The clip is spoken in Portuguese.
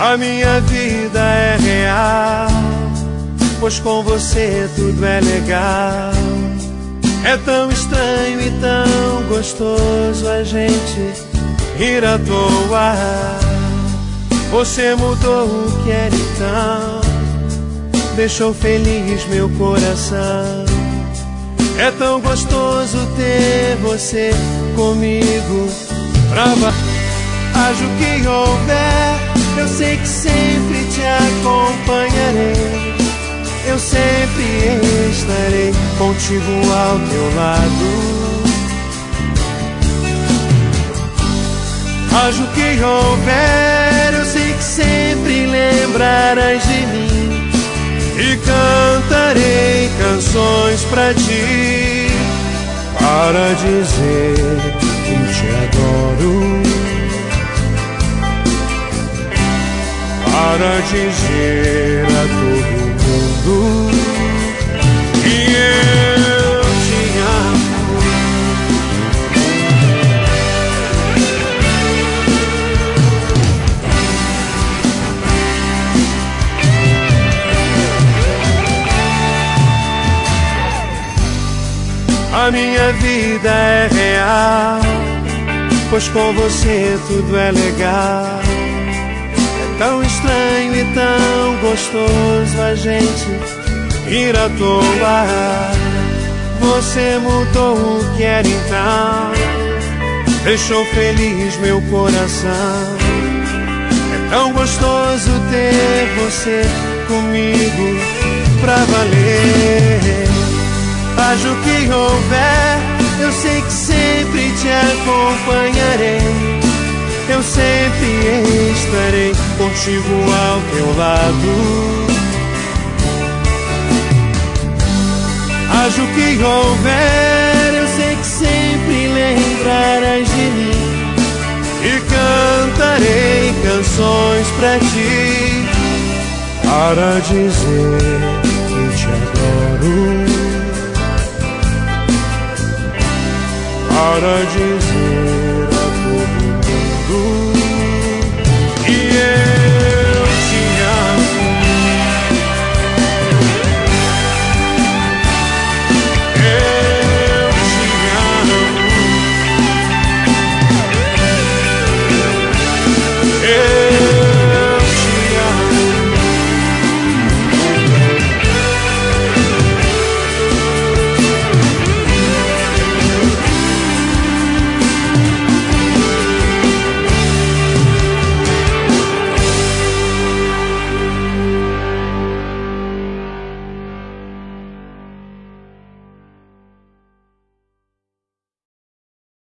A minha vida é real, pois com você tudo é legal. É tão estranho e tão gostoso a gente rir à toa. Você mudou o que era então, deixou feliz meu coração. É tão gostoso ter você comigo pra haja o que houver, eu sei que sempre te acompanharei. Eu sempre estarei contigo ao teu lado. Haja o que houver, eu sei que sempre lembrarás de mim. E cantarei canções pra ti, para dizer que te adoro, para dizer a todo mundo que eu te amo. A minha vida é real, pois com você tudo é legal. Tão estranho e tão gostoso a gente ir à toa. Você mudou o que era então, deixou feliz meu coração. É tão gostoso ter você comigo pra valer. Haja o que houver, eu sei que sempre te acompanharei. Eu sempre estarei contigo ao teu lado. Haja o que houver, eu sei que sempre lembrarás de mim. E cantarei canções pra ti, para dizer que te adoro, para dizer